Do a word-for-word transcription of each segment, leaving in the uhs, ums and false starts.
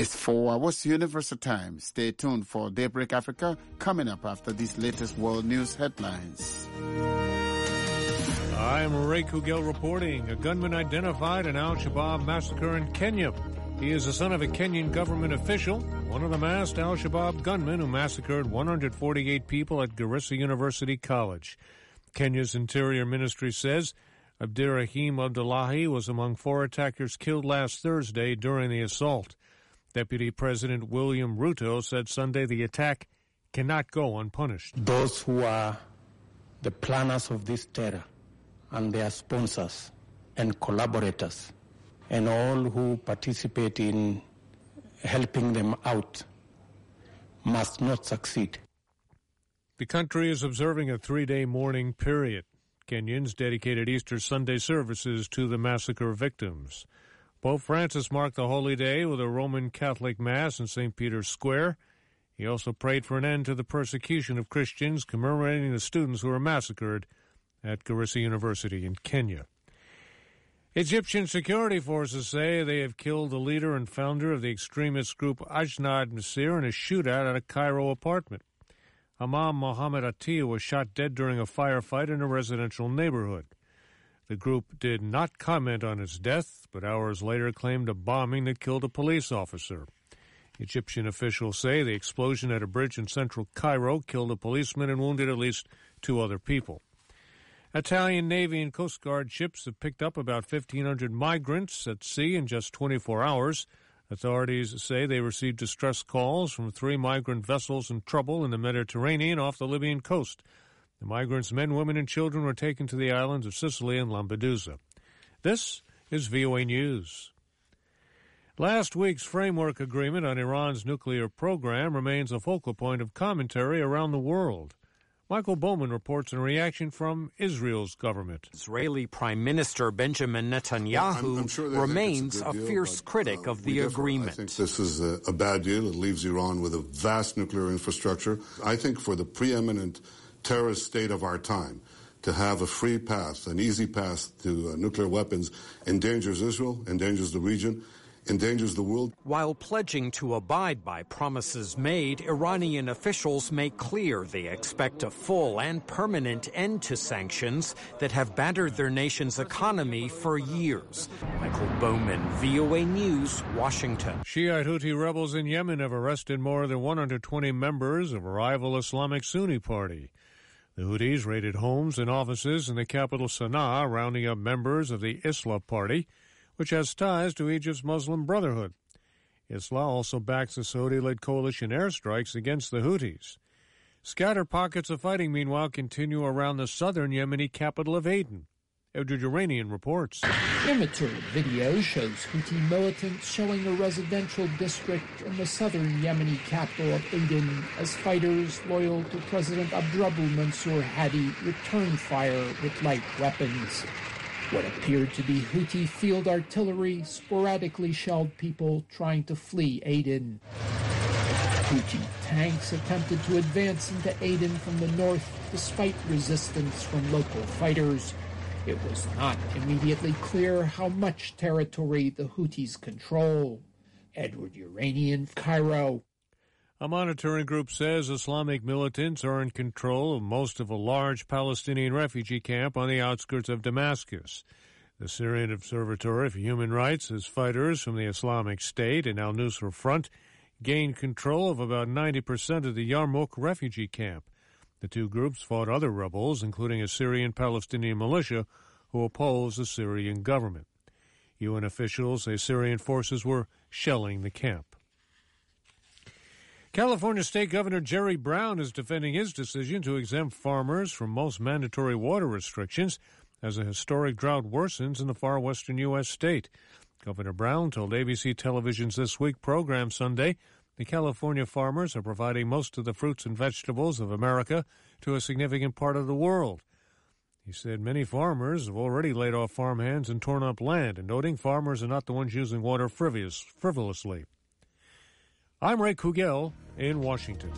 It's four hours Universal Time. Stay tuned for Daybreak Africa coming up after these latest world news headlines. I'm Ray Kugel reporting. A gunman identified an Al-Shabaab massacre in Kenya. He is the son of a Kenyan government official, one of the masked Al-Shabaab gunmen who massacred one hundred forty-eight people at Garissa University College. Kenya's Interior Ministry says Abdirahim Abdullahi was among four attackers killed last Thursday during the assault. Deputy President William Ruto said Sunday the attack cannot go unpunished. Those who are the planners of this terror and their sponsors and collaborators and all who participate in helping them out must not succeed. The country is observing a three-day mourning period. Kenyans dedicated Easter Sunday services to the massacre victims. Pope Francis marked the holy day with a Roman Catholic Mass in Saint Peter's Square. He also prayed for an end to the persecution of Christians, commemorating the students who were massacred at Garissa University in Kenya. Egyptian security forces say they have killed the leader and founder of the extremist group Ajnad Masir in a shootout at a Cairo apartment. Imam Mohammed Atiyah was shot dead during a firefight in a residential neighborhood. The group did not comment on his death, but hours later claimed a bombing that killed a police officer. Egyptian officials say the explosion at a bridge in central Cairo killed a policeman and wounded at least two other people. Italian Navy and Coast Guard ships have picked up about fifteen hundred migrants at sea in just twenty-four hours. Authorities say they received distress calls from three migrant vessels in trouble in the Mediterranean off the Libyan coast. The migrants, men, women, and children, were taken to the islands of Sicily and Lampedusa. This is V O A News. Last week's framework agreement on Iran's nuclear program remains a focal point of commentary around the world. Michael Bowman reports in reaction from Israel's government. Israeli Prime Minister Benjamin Netanyahu I'm, I'm sure remains a, a deal, fierce but, critic uh, of the agreement. I think this is a, a bad deal. It leaves Iran with a vast nuclear infrastructure. I think for the preeminent terrorist state of our time, to have a free path, an easy path to uh, nuclear weapons endangers Israel, endangers the region, endangers the world. While pledging to abide by promises made, Iranian officials make clear they expect a full and permanent end to sanctions that have battered their nation's economy for years. Michael Bowman, V O A News, Washington. Shiite Houthi rebels in Yemen have arrested more than one hundred twenty members of a rival Islamic Sunni party. The Houthis raided homes and offices in the capital Sana'a, rounding up members of the Islah party, which has ties to Egypt's Muslim Brotherhood. Islah also backs the Saudi-led coalition airstrikes against the Houthis. Scattered pockets of fighting, meanwhile, continue around the southern Yemeni capital of Aden. Edward Uranian reports. Immaterial video shows Houthi militants showing a residential district in the southern Yemeni capital of Aden as fighters loyal to President Abdrabbuh Mansour Hadi return fire with light weapons. What appeared to be Houthi field artillery sporadically shelled people trying to flee Aden. Houthi tanks attempted to advance into Aden from the north despite resistance from local fighters. It was not immediately clear how much territory the Houthis control. Edward Uranian, Cairo. A monitoring group says Islamic militants are in control of most of a large Palestinian refugee camp on the outskirts of Damascus. The Syrian Observatory for Human Rights says fighters from the Islamic State and al-Nusra Front gained control of about ninety percent of the Yarmouk refugee camp. The two groups fought other rebels, including a Syrian Palestinian militia, who oppose the Syrian government. U N officials say Syrian forces were shelling the camp. California State Governor Jerry Brown is defending his decision to exempt farmers from most mandatory water restrictions as a historic drought worsens in the far western U S state. Governor Brown told A B C Television's This Week program Sunday the California farmers are providing most of the fruits and vegetables of America to a significant part of the world. He said many farmers have already laid off farmhands and torn up land, and noting farmers are not the ones using water frivolous, frivolously. I'm Ray Kugel in Washington.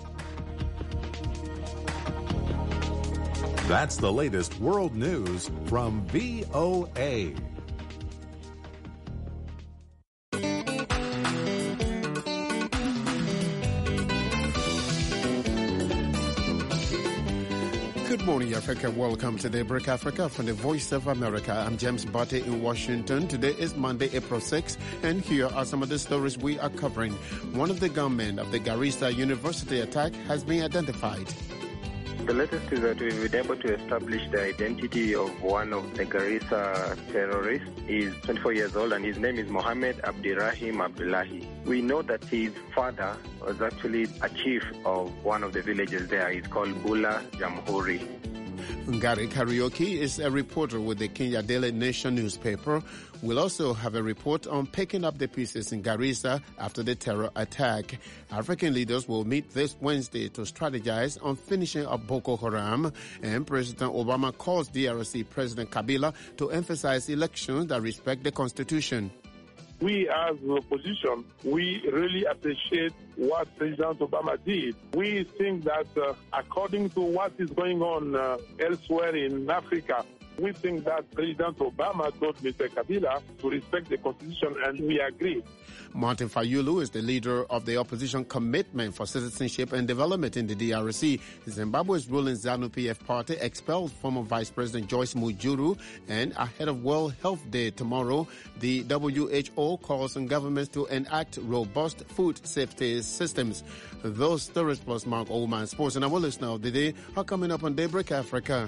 That's the latest world news from V O A. Good morning, Africa. Welcome to Daybreak Africa from the Voice of America. I'm James Barty in Washington. Today is Monday, April sixth, and here are some of the stories we are covering. One of the gunmen of the Garissa University attack has been identified. The latest is that we've been able to establish the identity of one of the Garissa terrorists. He's twenty-four years old and his name is Mohammed Abdirahim Abdullahi. We know that his father was actually a chief of one of the villages there. He's called Bula Jamhuri. Ngari Karaoke is a reporter with the Kenya Daily Nation newspaper. We'll also have a report on picking up the pieces in Garissa after the terror attack. African leaders will meet this Wednesday to strategize on finishing up Boko Haram. And President Obama calls D R C President Kabila to emphasize elections that respect the Constitution. We as the opposition, we really appreciate what President Obama did. We think that uh, according to what is going on uh, elsewhere in Africa, we think that President Obama told Mister Kabila to respect the Constitution, and we agree. Martin Fayulu is the leader of the opposition Commitment for Citizenship and Development in the D R C. Zimbabwe's ruling ZANU-P F party expelled former Vice President Joyce Mujuru, and ahead of World Health Day tomorrow, the W H O calls on governments to enact robust food safety systems. Those stories plus Mark Oldman Sports and our listener of the day are coming up on Daybreak Africa.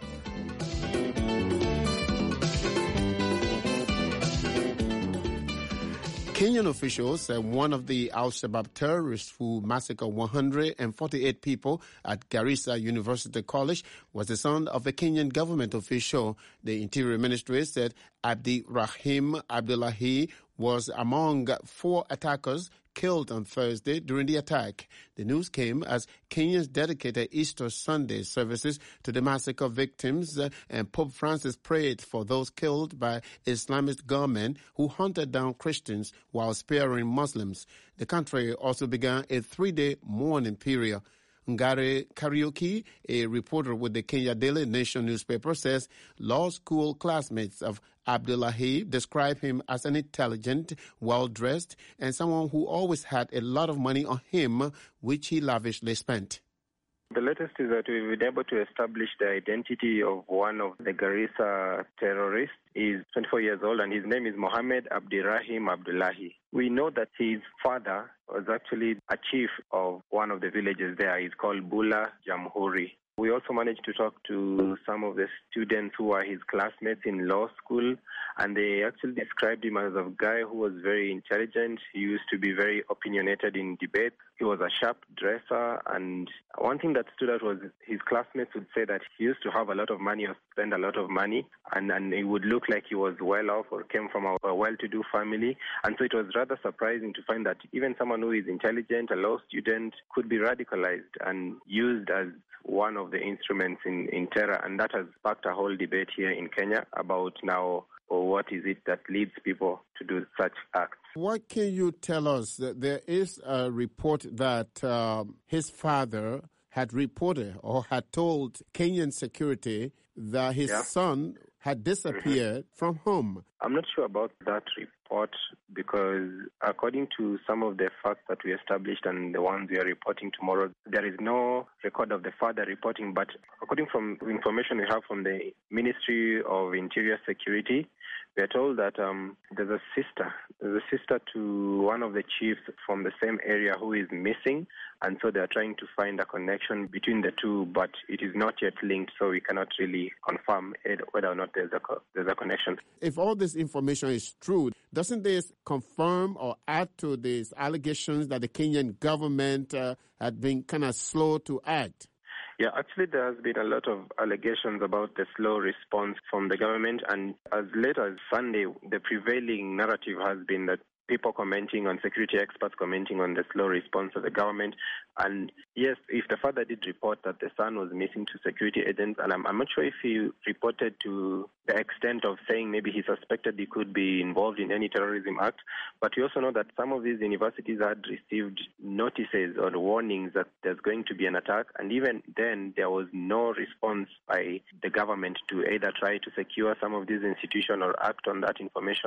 Kenyan officials said one of the Al-Shabaab terrorists who massacred one hundred forty-eight people at Garissa University College was the son of a Kenyan government official. The Interior Ministry said Abdirahim Abdullahi was among four attackers killed on Thursday during the attack. The news came as Kenyans dedicated Easter Sunday services to the massacre victims, uh, and Pope Francis prayed for those killed by Islamist gunmen who hunted down Christians while sparing Muslims. The country also began a three-day mourning period. Ngari Karaoke, a reporter with the Kenya Daily Nation newspaper, says law school classmates of Abdullahi describe him as an intelligent, well-dressed, and someone who always had a lot of money on him, which he lavishly spent. The latest is that we've been able to establish the identity of one of the Garissa terrorists. He's twenty-four years old and his name is Mohammed Abdirahim Abdullahi. We know that his father was actually a chief of one of the villages there. He's called Bula Jamhuri. We also managed to talk to some of the students who are his classmates in law school, and they actually described him as a guy who was very intelligent. He used to be very opinionated in debate. He was a sharp dresser, and one thing that stood out was his classmates would say that he used to have a lot of money or spend a lot of money, and, and it would look like he was well off or came from a, a well-to-do family. And so it was rather surprising to find that even someone who is intelligent, a law student, could be radicalized and used as one of the instruments in, in terror, and that has sparked a whole debate here in Kenya about now or what is it that leads people to do such acts. What can you tell us? There is a report that um, his father had reported or had told Kenyan security that his yeah. son had disappeared mm-hmm. from home. I'm not sure about that report because according to some of the facts that we established and the ones we are reporting tomorrow, there is no record of the father reporting. But according from information we have from the Ministry of Interior Security, we are told that um, there's a sister, there's a sister to one of the chiefs from the same area who is missing, and so they are trying to find a connection between the two, but it is not yet linked, so we cannot really confirm whether or not there's a there's a connection. If all this information is true, doesn't this confirm or add to these allegations that the Kenyan government uh, had been kind of slow to act? Yeah, actually there has been a lot of allegations about the slow response from the government, and as late as Sunday, the prevailing narrative has been that people commenting on, security experts commenting on the slow response of the government. And yes, if the father did report that the son was missing to security agents, and I'm, I'm not sure if he reported to the extent of saying maybe he suspected he could be involved in any terrorism act, but we also know that some of these universities had received notices or warnings that there's going to be an attack, and even then there was no response by the government to either try to secure some of these institutions or act on that information.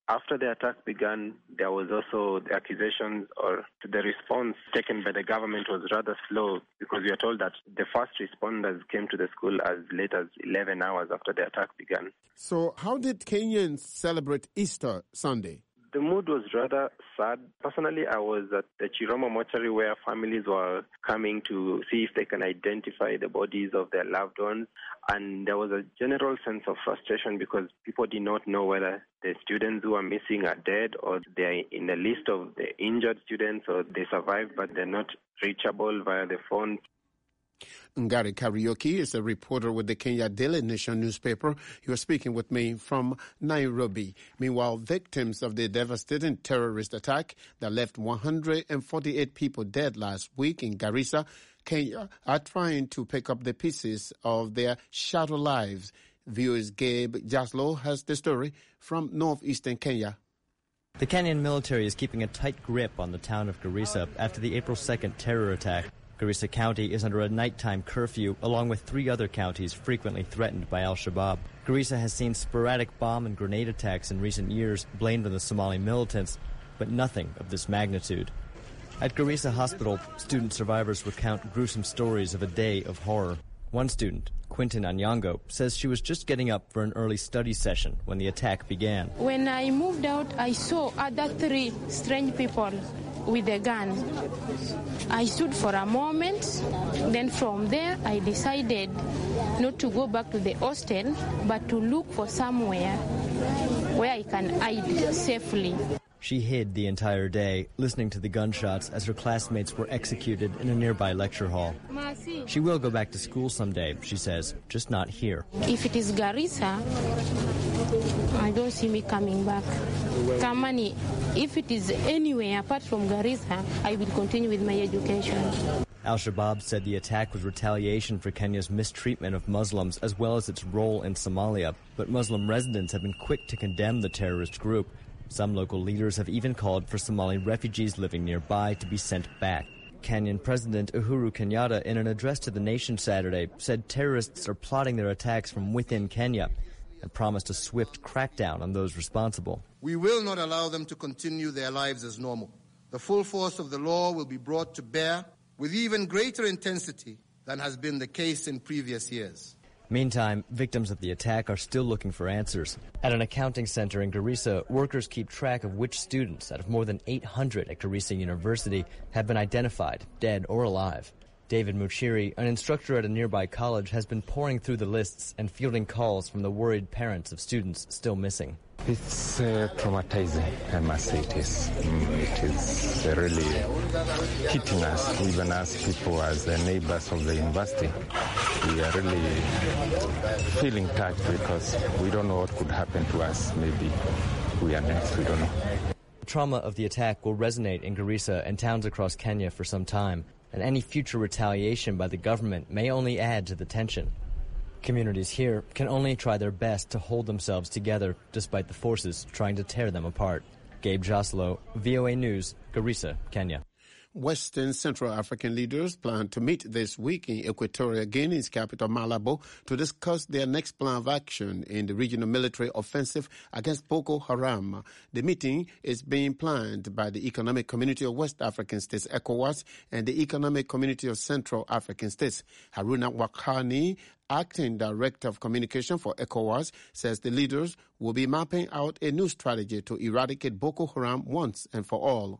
After the attack began, there was also the accusations or the response taken by the government was rather slow because we are told that the first responders came to the school as late as eleven hours after the attack began. So how did Kenyans celebrate Easter Sunday? The mood was rather sad. Personally, I was at the Chiromo mortuary where families were coming to see if they can identify the bodies of their loved ones. And there was a general sense of frustration because people did not know whether the students who are missing are dead or they're in the list of the injured students or they survived but they're not reachable via the phone. Ngari Karaoke is a reporter with the Kenya Daily Nation newspaper. He was speaking with me from Nairobi. Meanwhile, victims of the devastating terrorist attack that left one hundred forty-eight people dead last week in Garissa, Kenya, are trying to pick up the pieces of their shattered lives. V O's Gabe Jaslow has the story from northeastern Kenya. The Kenyan military is keeping a tight grip on the town of Garissa after the April second terror attack. Garissa County is under a nighttime curfew, along with three other counties frequently threatened by al-Shabaab. Garissa has seen sporadic bomb and grenade attacks in recent years, blamed on the Somali militants, but nothing of this magnitude. At Garissa Hospital, student survivors recount gruesome stories of a day of horror. One student, Quintin Anyango, says she was just getting up for an early study session when the attack began. When I moved out, I saw other three strange people with a gun. I stood for a moment, then from there I decided not to go back to the hostel, but to look for somewhere where I can hide safely. She hid the entire day, listening to the gunshots as her classmates were executed in a nearby lecture hall. She will go back to school someday, she says, just not here. If it is Garissa, I don't see me coming back. Kamani, if it is anywhere apart from Garissa, I will continue with my education. Al-Shabaab said the attack was retaliation for Kenya's mistreatment of Muslims as well as its role in Somalia. But Muslim residents have been quick to condemn the terrorist group. Some local leaders have even called for Somali refugees living nearby to be sent back. Kenyan President Uhuru Kenyatta, in an address to the nation Saturday, said terrorists are plotting their attacks from within Kenya and promised a swift crackdown on those responsible. We will not allow them to continue their lives as normal. The full force of the law will be brought to bear with even greater intensity than has been the case in previous years. Meantime, victims of the attack are still looking for answers. At an accounting center in Garissa, workers keep track of which students out of more than eight hundred at Garissa University have been identified, dead or alive. David Muchiri, an instructor at a nearby college, has been pouring through the lists and fielding calls from the worried parents of students still missing. It's uh, traumatizing, I must say it is. Mm, it is uh, really hitting us, even as people, as the neighbors of the university. We are really feeling touched because we don't know what could happen to us. Maybe we are next, we don't know. The trauma of the attack will resonate in Garissa and towns across Kenya for some time, and any future retaliation by the government may only add to the tension. Communities here can only try their best to hold themselves together despite the forces trying to tear them apart. Gabe Joslow, V O A News, Garissa, Kenya. Western Central African leaders plan to meet this week in Equatorial Guinea's capital, Malabo, to discuss their next plan of action in the regional military offensive against Boko Haram. The meeting is being planned by the Economic Community of West African States, ECOWAS, and the Economic Community of Central African States. Haruna Wakhani, acting director of communication for ECOWAS, says the leaders will be mapping out a new strategy to eradicate Boko Haram once and for all.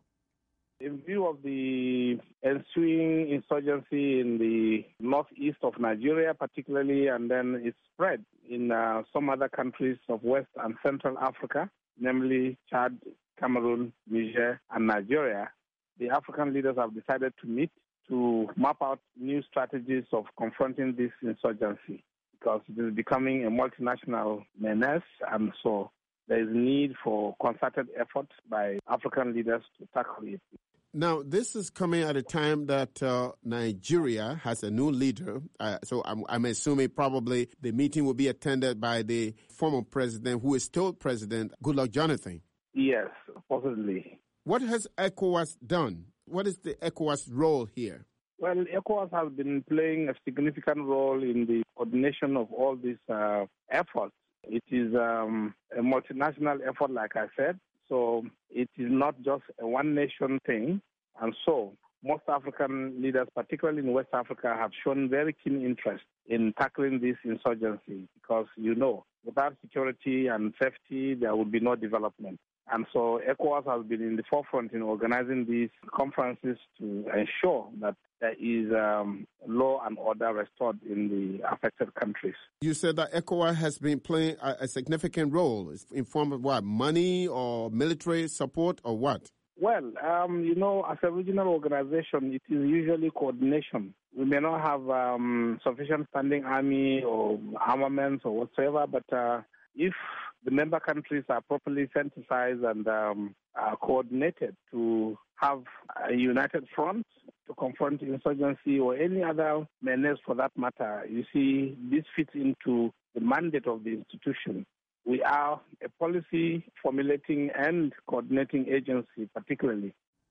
In view of the ensuing insurgency in the northeast of Nigeria, particularly, and then its spread in uh, some other countries of West and Central Africa, namely Chad, Cameroon, Niger, and Nigeria, the African leaders have decided to meet to map out new strategies of confronting this insurgency because it is becoming a multinational menace, and so there is need for concerted effort by African leaders to tackle it. Now, this is coming at a time that uh, Nigeria has a new leader. Uh, so I'm, I'm assuming probably the meeting will be attended by the former president, who is still president, Goodluck Jonathan. Yes, possibly. What has ECOWAS done? What is the ECOWAS role here? Well, ECOWAS has been playing a significant role in the coordination of all these uh, efforts. It is um, a multinational effort, like I said. So it is not just a one-nation thing. And so most African leaders, particularly in West Africa, have shown very keen interest in tackling this insurgency because, you know, without security and safety, there would be no development. And so ECOWAS has been in the forefront in organizing these conferences to ensure that there is um, law and order restored in the affected countries. You said that ECOWAS has been playing a, a significant role in form of what, money or military support or what? Well, um, you know, as a regional organization, it is usually coordination. We may not have um, sufficient standing army or armaments or whatsoever, but uh, if the member countries are properly synthesized and um, are coordinated to have a united front to confront insurgency or any other menace for that matter, you see, this fits into the mandate of the institution. We are a policy formulating and coordinating agency, particularly.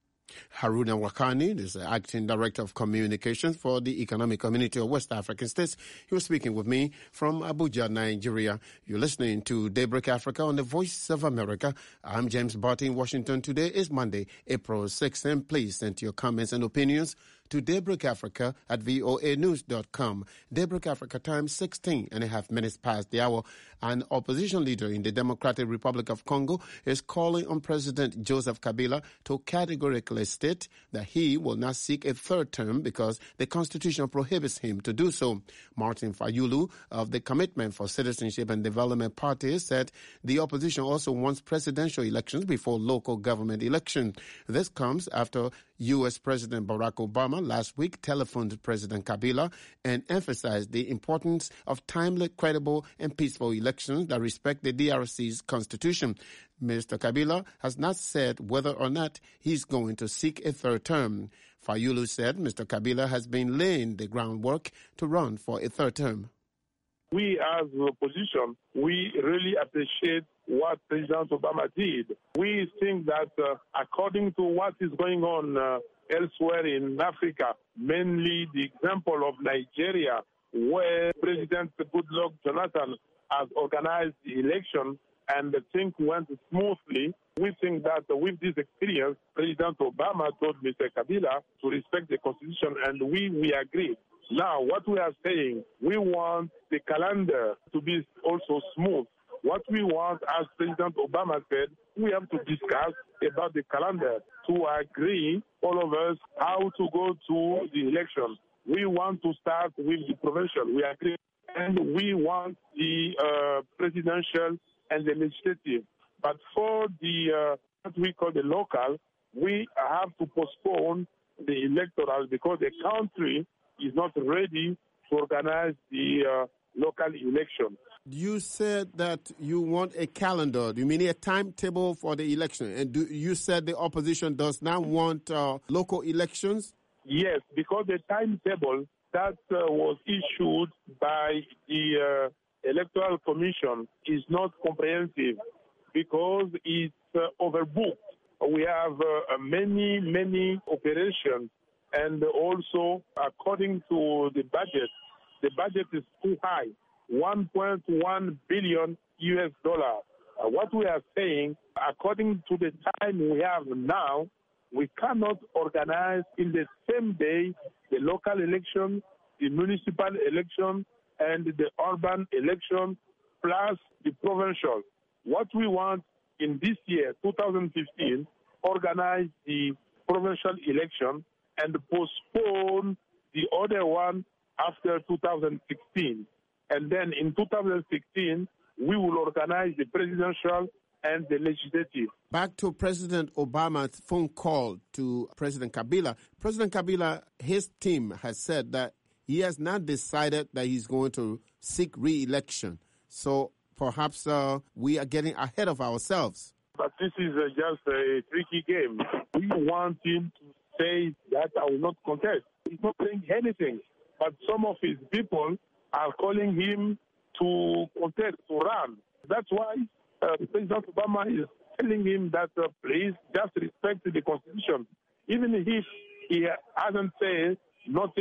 Haruna Wakani is the Acting Director of Communications for the Economic Community of West African States. He was speaking with me from Abuja, Nigeria. You're listening to Daybreak Africa on the Voice of America. I'm James Barty in Washington. Today is Monday, April sixth, and please send your comments and opinions to daybreakafrica at voa news dot com. Daybreak Africa time, sixteen and a half minutes past the hour. An opposition leader in the Democratic Republic of Congo is calling on President Joseph Kabila to categorically state that he will not seek a third term because the Constitution prohibits him to do so. Martin Fayulu of the Commitment for Citizenship and Development Party said the opposition also wants presidential elections before local government elections. This comes after U S President Barack Obama last week telephoned President Kabila and emphasized the importance of timely, credible, and peaceful elections that respect the D R C's constitution. Mister Kabila has not said whether or not he's going to seek a third term. Fayulu said Mister Kabila has been laying the groundwork to run for a third term. We as the opposition, we really appreciate what President Obama did. We think that uh, according to what is going on uh, elsewhere in Africa, mainly the example of Nigeria, where President Goodluck Jonathan has organized the election and the thing went smoothly, we think that with this experience, President Obama told Mister Kabila to respect the Constitution, and we, we agree. Now, what we are saying, we want the calendar to be also smooth. What we want, as President Obama said, we have to discuss about the calendar to agree, all of us, how to go to the election. We want to start with the provincial. We agree. And we want the uh, presidential and the legislative. But for the, uh, what we call the local, we have to postpone the electoral because the country is not ready to organize the uh, local election. You said that you want a calendar. Do you mean a timetable for the election? And do, you said the opposition does not want uh, local elections? Yes, because the timetable that uh, was issued by the uh, Electoral Commission is not comprehensive because it's uh, overbooked. We have uh, many, many operations. And also, according to the budget, the budget is too high, one point one billion U S dollars. Uh, what we are saying, according to the time we have now, we cannot organize in the same day the local election, the municipal election, and the urban election, plus the provincial. What we want in this year, two thousand fifteen, organize the provincial election and postpone the other one after two thousand sixteen. And then in two thousand sixteen, we will organize the presidential and the legislative. Back to President Obama's phone call to President Kabila. President Kabila, his team has said that he has not decided that he's going to seek re-election. So perhaps uh, we are getting ahead of ourselves. But this is uh, just a tricky game. We want him to say that I will not contest. He's not saying anything. But some of his people are calling him to contest, to run. That's why uh, President Obama is telling him that uh, please just respect the Constitution. Even if he hasn't said nothing,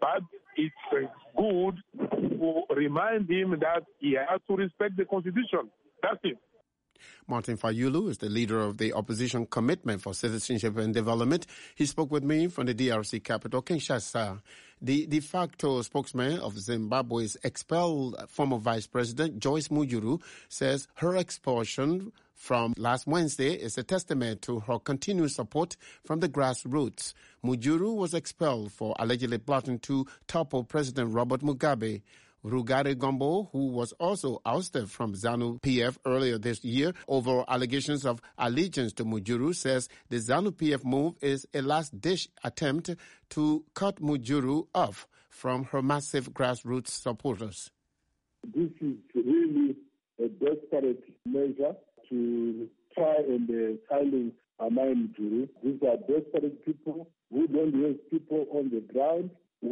But it's good to remind him that he has to respect the Constitution. That's it. Martin Fayulu is the leader of the Opposition Commitment for Citizenship and Development. He spoke with me from the D R C capital, Kinshasa. The de facto spokesman of Zimbabwe's expelled former Vice President Joyce Mujuru says her expulsion from last Wednesday is a testament to her continued support from the grassroots. Mujuru was expelled for allegedly plotting to topple President Robert Mugabe. Rugare Gombo, who was also ousted from ZANU P F earlier this year over allegations of allegiance to Mujuru, says the ZANU P F move is a last-ditch attempt to cut Mujuru off from her massive grassroots supporters. This is really a desperate measure to try and uh, silence Amai Mujuru. These are desperate people who don't have people on the ground,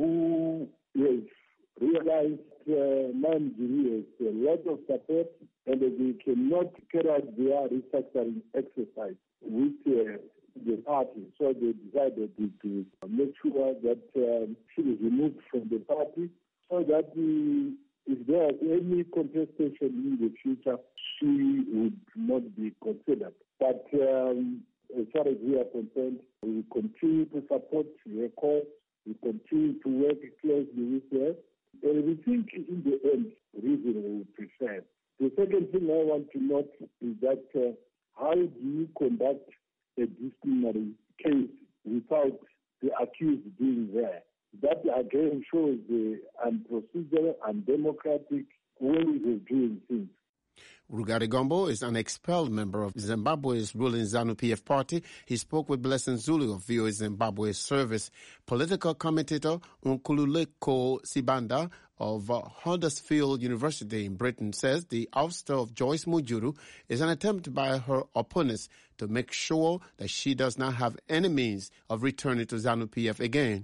who have realized uh, Mujuru has a lot of support and they cannot carry out their restructuring exercise with uh, the party. So they decided to, to make sure that um, she is removed from the party so that the, if there is any contestation in the future, she would not be considered. But um, as far as we are concerned, we continue to support her cause. We continue to work closely with her. And we think in the end, reason will prevail. The second thing I want to note is that uh, how do you conduct a disciplinary case without the accused being there? That again shows the unprocedural, undemocratic ways of doing things. Rugare Gombo is an expelled member of Zimbabwe's ruling ZANU-P F party. He spoke with Blessing Zulu of V O A Zimbabwe Service. Political commentator Nkululeko Sibanda of uh, Huddersfield University in Britain says the ouster of Joyce Mujuru is an attempt by her opponents to make sure that she does not have any means of returning to ZANU-P F again.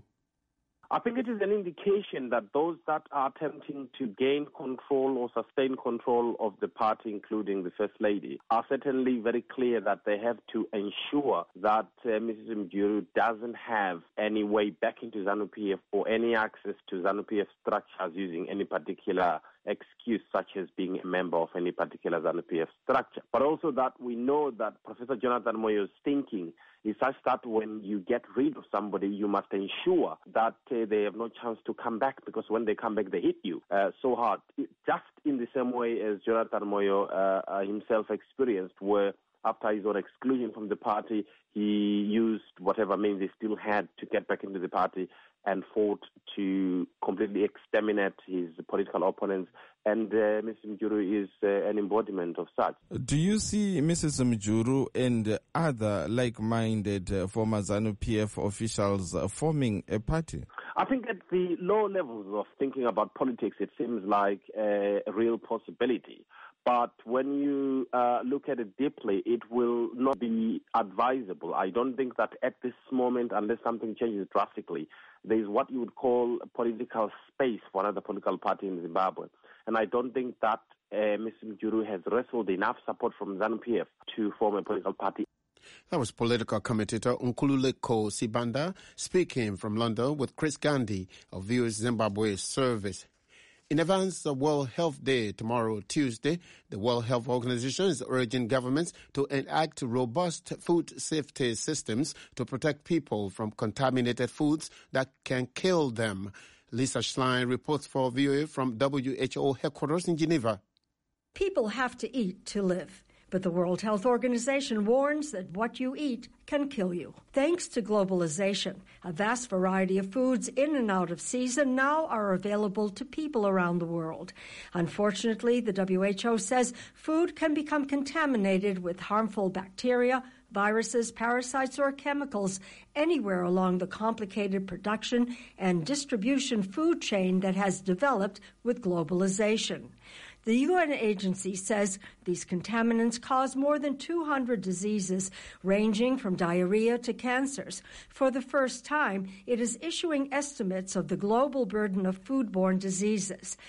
I think it is an indication that those that are attempting to gain control or sustain control of the party, including the First Lady, are certainly very clear that they have to ensure that uh, Missus Mujuru doesn't have any way back into ZANU-P F or any access to ZANU-P F structures using any particular excuse, such as being a member of any particular ZANU-P F structure. But also that we know that Professor Jonathan Moyo's thinking is such that when you get rid of somebody, you must ensure that uh, they have no chance to come back, because when they come back, they hit you uh, so hard. It, just in the same way as Jonathan Moyo uh, uh, himself experienced, where after his own exclusion from the party, he used whatever means he still had to get back into the party and fought to completely exterminate his political opponents. And uh, Missus Mujuru is uh, an embodiment of such. Do you see Missus Mujuru and other like-minded uh, former ZANU-P F officials uh, forming a party? I think at the low levels of thinking about politics, it seems like a real possibility. But when you uh, look at it deeply, it will not be advisable. I don't think that at this moment, unless something changes drastically, there is what you would call a political space for another political party in Zimbabwe. And I don't think that uh, Mister Mujuru has wrestled enough support from ZANU-P F to form a political party. That was political commentator Nkululeko Sibanda speaking from London with Chris Gandhi of V O A Zimbabwe Service. In advance of World Health Day tomorrow, Tuesday, the World Health Organization is urging governments to enact robust food safety systems to protect people from contaminated foods that can kill them. Lisa Schlein reports for V O A from W H O headquarters in Geneva. People have to eat to live. But the World Health Organization warns that what you eat can kill you. Thanks to globalization, a vast variety of foods in and out of season now are available to people around the world. Unfortunately, the W H O says food can become contaminated with harmful bacteria, viruses, parasites, or chemicals anywhere along the complicated production and distribution food chain that has developed with globalization. The U N agency says these contaminants cause more than two hundred diseases, ranging from diarrhea to cancers. For the first time, it is issuing estimates of the global burden of foodborne diseases.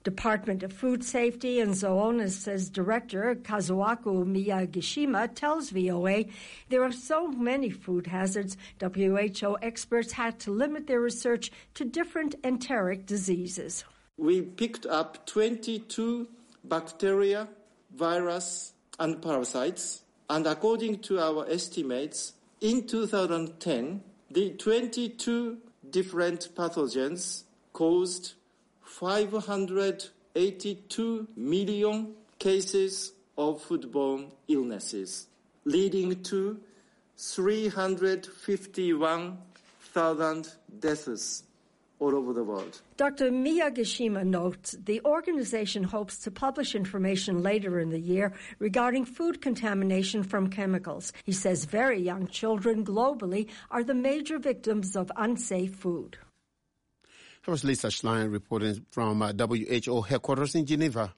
Department of Food Safety and Zoonoses Director Kazuaki Miyagishima tells V O A there are so many food hazards, W H O experts had to limit their research to different enteric diseases. We picked up twenty-two bacteria, virus, and parasites, and according to our estimates, in two thousand ten, the twenty-two different pathogens caused five hundred eighty-two million cases of foodborne illnesses, leading to three hundred fifty-one thousand deaths all over the world. Doctor Miyagishima notes the organization hopes to publish information later in the year regarding food contamination from chemicals. He says very young children globally are the major victims of unsafe food. That was Lisa Schlein reporting from uh, W H O headquarters in Geneva.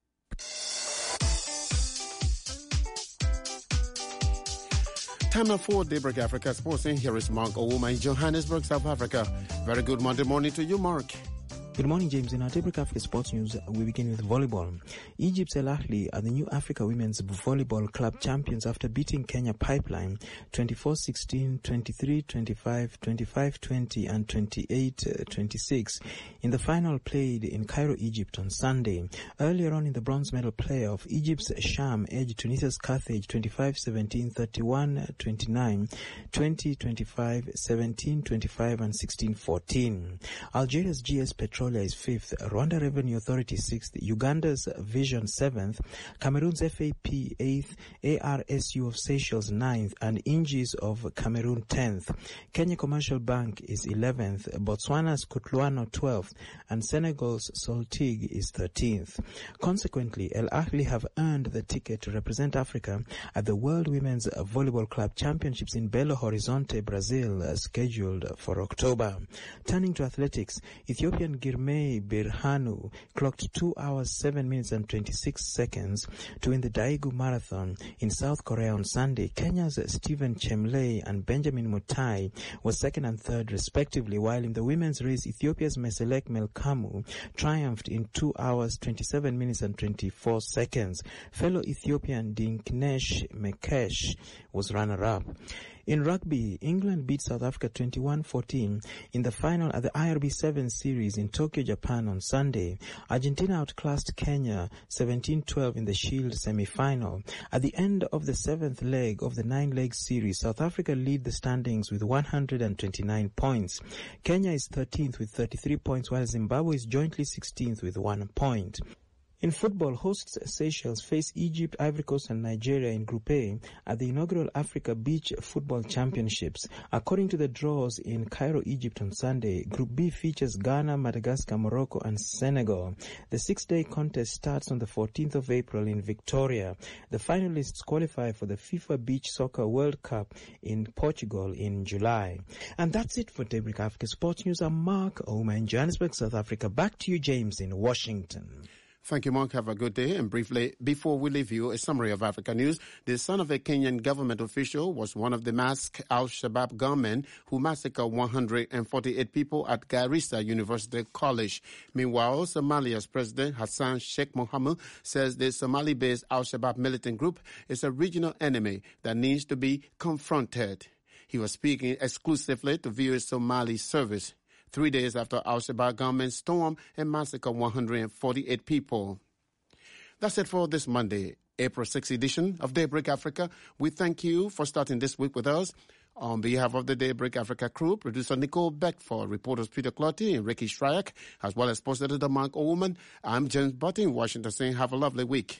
Time now for Daybreak Africa Sports. Here is Mark Ouma in Johannesburg, South Africa. Very good Monday morning to you, Mark. Good morning, James. In our Daybreak Africa Sports News, we begin with volleyball. Egypt's Al Ahly are the new Africa Women's Volleyball Club champions after beating Kenya Pipeline twenty-four sixteen, twenty-three twenty-five, twenty-five twenty, and twenty-eight twenty-six in the final played in Cairo, Egypt on Sunday. Earlier on in the bronze medal playoff, Egypt's Sham edged Tunisia's Carthage twenty-five seventeen, thirty-one twenty-nine, twenty twenty-five, seventeen twenty-five, and sixteen fourteen. Algeria's G S Petrol is fifth, Rwanda Revenue Authority sixth, Uganda's Vision seventh, Cameroon's F A P eighth, A R S U of Seychelles ninth, and Ingis of Cameroon tenth. Kenya Commercial Bank is eleventh, Botswana's Kutluano twelfth, and Senegal's Soltig is thirteenth. Consequently, Al Ahly have earned the ticket to represent Africa at the World Women's Volleyball Club Championships in Belo Horizonte, Brazil, scheduled for October. Turning to athletics, Ethiopian Girmay Birhanu clocked two hours, seven minutes and twenty-six seconds to win the Daegu Marathon in South Korea on Sunday. Kenya's Stephen Chemley and Benjamin Mutai were second and third respectively, while in the women's race, Ethiopia's Meselek Melkamu triumphed in two hours, twenty-seven minutes and twenty-four seconds. Fellow Ethiopian Dinknesh Mekesh was runner-up. In rugby, England beat South Africa twenty-one fourteen in the final at the I R B seven series in Tokyo, Japan on Sunday. Argentina outclassed Kenya seventeen twelve in the Shield semi-final. At the end of the seventh leg of the nine-leg series, South Africa lead the standings with one hundred twenty-nine points. Kenya is thirteenth with thirty-three points, while Zimbabwe is jointly sixteenth with one point. In football, hosts Seychelles face Egypt, Ivory Coast and Nigeria in Group A at the inaugural Africa Beach Football Championships. According to the draws in Cairo, Egypt on Sunday, Group B features Ghana, Madagascar, Morocco and Senegal. The six-day contest starts on the fourteenth of April in Victoria. The finalists qualify for the FIFA Beach Soccer World Cup in Portugal in July. And that's it for Daybreak Africa Sports News. I'm Mark Ouma in Johannesburg, South Africa. Back to you, James, in Washington. Thank you, Mark. Have a good day. And briefly, before we leave you, a summary of Africa news. The son of a Kenyan government official was one of the masked Al-Shabaab gunmen who massacred one hundred forty-eight people at Garissa University College. Meanwhile, Somalia's President Hassan Sheikh Mohamud says the Somali-based Al-Shabaab militant group is a regional enemy that needs to be confronted. He was speaking exclusively to V O A Somali service three days after Al-Shabaab gunmen stormed and massacred one hundred forty-eight people. That's it for this Monday, April sixth edition of Daybreak Africa. We thank you for starting this week with us. On behalf of the Daybreak Africa crew, producer Nicole Beckford, reporters Peter Clotty and Ricky Shryak, as well as sports editor Mark Oman, I'm James Button in Washington saying have a lovely week.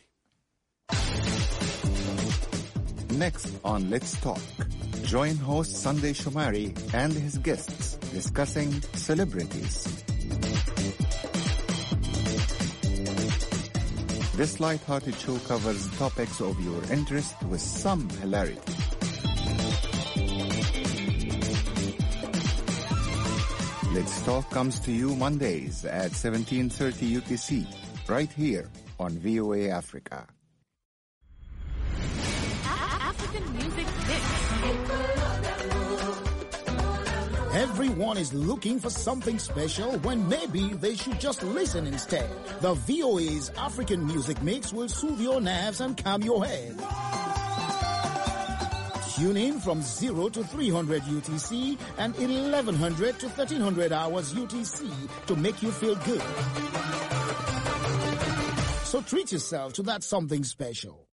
Next on Let's Talk, join host Sunday Shomari and his guests discussing celebrities. This light-hearted show covers topics of your interest with some hilarity. Let's Talk comes to you Mondays at seventeen thirty U T C, right here on V O A Africa. African music mix. Everyone is looking for something special when maybe they should just listen instead. The V O A's African Music Mix will soothe your nerves and calm your head. Tune in from zero to three hundred U T C and eleven hundred to thirteen hundred hours U T C to make you feel good. So treat yourself to that something special.